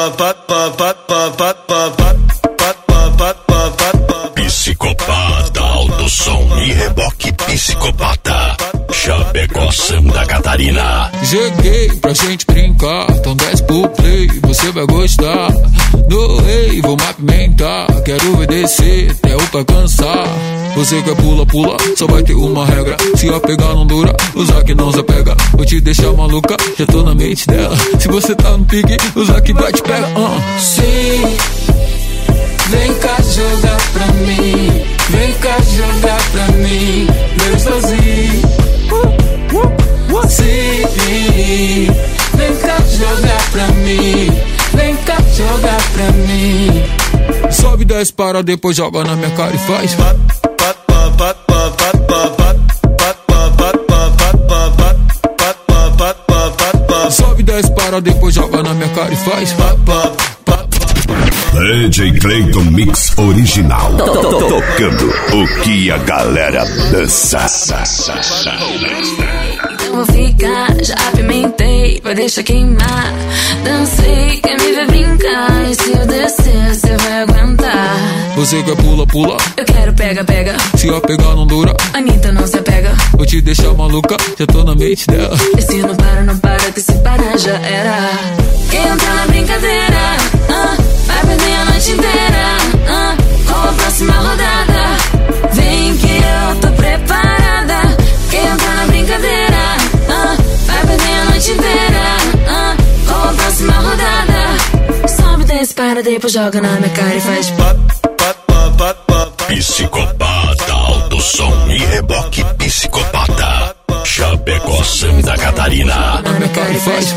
Psicopata, alto som e reboque psicopata. Chapecó, Santa Catarina. Cheguei pra gente brincar, então desce pro play, você vai gostar. No rei, vou me apimentar, quero obedecer até o pra cansar. Você quer pula, pula, só vai ter uma regra. Se a pegar não dura, usar que não se pega. Vou te deixar maluca, já tô na mente dela. Se você tá no pique, usar que vai te pega. Sim, vem cá jogar pra mim. Vem cá jogar pra mim, gostosinho. Sim, vem cá jogar pra mim. Vem cá jogar pra mim. Sobe 10 para, depois joga na minha cara e faz. Sobe 10 para, depois joga na minha cara e faz. DJ Clayton Mix Original. Tocando o que a galera dança. Eu vou ficar, já apimentei, vai deixar queimar. Dancei, quer me ver brincar. E se eu descer, você vai aguentar. Você quer pula, pula, eu quero pega, pega. Se a pegar não dura, Anitta não se apega. Vou te deixar maluca, já tô na mente dela. E se não para, não para, que se parar já era. Quem entra na brincadeira, vai perder a noite inteira. Com a próxima rodada, vem que eu tô preparada. Quem entra na brincadeira, vai perder a noite inteira. Com a próxima rodada, sobe 10 para, depois joga na minha cara e faz. Psicopata, alto som e reboque psicopata. Chapecó, Santa Catarina. Na minha cara e faz.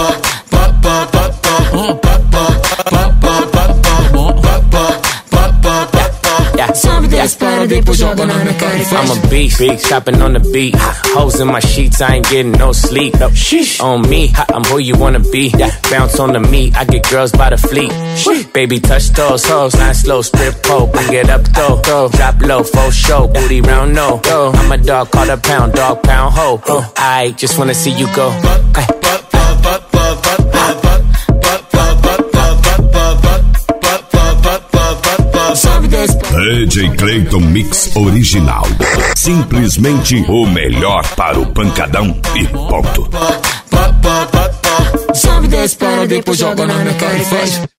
Sobe 10 para, depois joga na minha cara e faz. I'm a beast, big shopping on the beat. Hoes in my sheets, I ain't getting no sleep. On me, I'm who you wanna be. Bounce on the meat, I get girls by the fleet. Baby, touch those hoes, nice slow strip pole. Bring it up though, drop low, full show, booty round no. I'm a dog, call a pound, dog pound ho. I just wanna see you go. DJ Clayton Mix Original. Simplesmente o melhor para o pancadão e ponto. Sobe 10 para, depois joga na minha cara e faz.